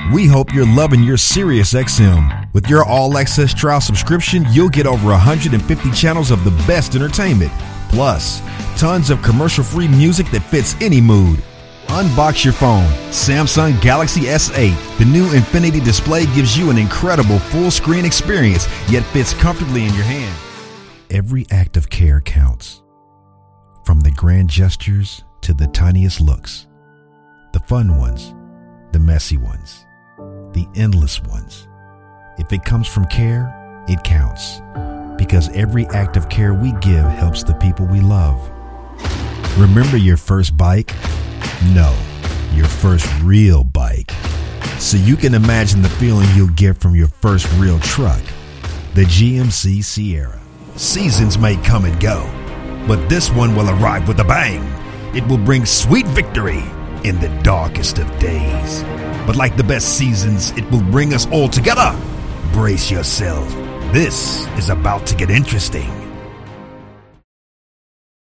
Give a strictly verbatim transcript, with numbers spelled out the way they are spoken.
We hope you're loving your SiriusXM. With your all-access trial subscription, you'll get over one hundred fifty channels of the best entertainment. Plus, tons of commercial-free music that fits any mood. Unbox your phone. Samsung Galaxy S eight. The new Infinity display gives you an incredible full-screen experience, yet fits comfortably in your hand. Every act of care counts. From the grand gestures to the tiniest looks. The fun ones, the messy ones, the endless ones. If it comes from care, it counts. Because every act of care we give helps the people we love. Remember your first bike? No, your first real bike. So you can imagine the feeling you'll get from your first real truck, the G M C Sierra. Seasons may come and go, but this one will arrive with a bang. It will bring sweet victory in the darkest of days. But like the best seasons, it will bring us all together. Brace yourself. This is about to get interesting.